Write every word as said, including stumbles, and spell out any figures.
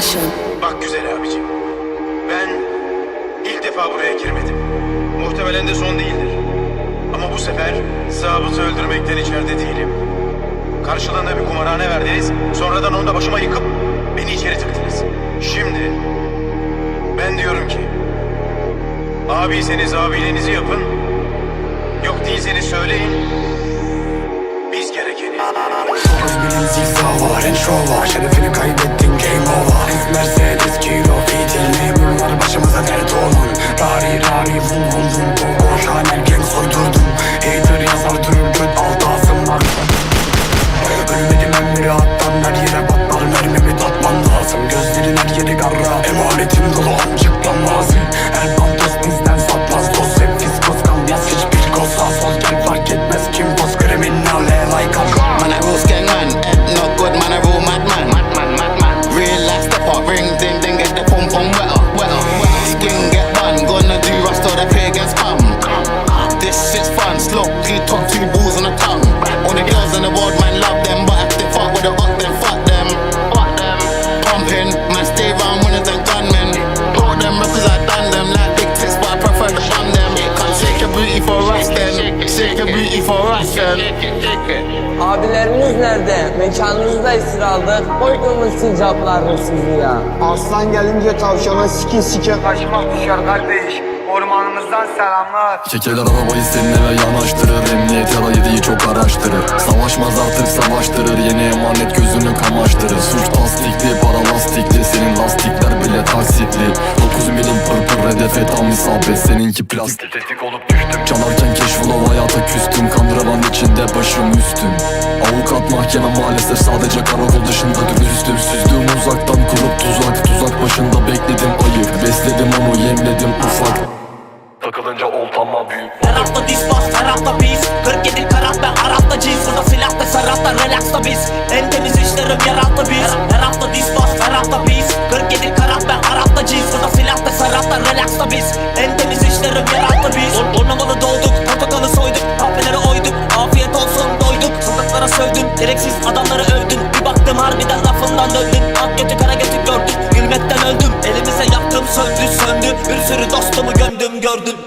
Passion. Bak güzel abicim, ben ilk defa buraya girmedim. Muhtemelen de son değildir. Ama bu sefer zabıtı öldürmekten içeride değilim. Karşılığında bir kumarhane verdiniz, sonradan onu da başıma yıkıp beni içeri tıktınız. Şimdi ben diyorum ki, abiyseniz abiliğinizi yapın, yok değilseniz söyleyin, biz gerekeni. Benim zigzag var, Range Rover, şerefini kaybettin, game over. Mercedes, kilo, fitil, bunlar başımıza dert olan. Rari rari, vum vum vum, go go, Chanel gang soydurdum. Hater yazar durur, göt altı asım var. Ölmedim emri attan, her yere patlar, mermimi tatman lazım. Gözlerin her yeri garra, emanetim dolu amcık lan mazi. Her bandos bizden satmaz, dost hep fiskos kalmaz. Hiçbir koz sağ sol gel fark etmez, kim poz kriminale like a Man, I rule gang man, head not good, man, I rule madman. Madman, madman. Real life step up, ring ding ding, get the pum pum wetter, wetter. Skin get bun, gonna do rust or the pagans come. This shit's fun, slow, three top, two balls on the tongue. All the girls in the world, man, love them, but if they fuck with the up, then fuck them. Fuck them. Pumping, man, stay round winners and gunmen. Brought them because I done them like big tits, but I prefer to bun them. Can't shake your booty for us then, shake your booty for us then. Abilerimiz nerede? Mekanınızda esir aldık. Koyduğumuz sincaplardır sizi ya. Aslan gelince tavşana sikin sikin kaçmak düşer kardeş. Ormanımızdan selamlar. Çekeler arabayı senin eve yanaştırır. Emniyet yara yediği çok araştırır. Savaşmaz artık savaştırır. Yeni emanet gözünü kamaştırır. Suç tasdikli, para lastikli. Senin lastikler bile taksitli. Dokuz milim pırpır hedefe tam isabet. Seninki plastik. Tetik olup düştüm. Çalarken keşfulov hayata küstüm. Kandıraman içinde başım üstüm. Avukat mahkeme maalesef sadece karakol dışında dürüstüm. Süzdüğüm uzaktan kurup tuzak. Tuzak başında bekledim ayık. Besledim onu yemledim ufak. Takılınca oltama büyük. Her hafta diss bas, her hafta pis. kırk yedi karat ben Arap'ta cins. Burada silah ve serapta relaxta biz. En temiz işlerim yarattı biz. Her hafta diss bas, her hafta pis. kırk yedi karat ben Arap'ta cins. Burada silah ve serapta relaxta biz. En temiz işlerim yarattı biz. Ornamalı dolduk, portakalı soyduk. Kahveleri oyduk, afiyet olsun doyduk. Sokaklara sövdün, gereksiz adamları övdün. Bir baktım harbiden lafından döndün. Ak götü kara götü gördün, gülmekten öldüm. Elimize yaktım söndü söndü. Bir sürü dostumu gömdüm gördün.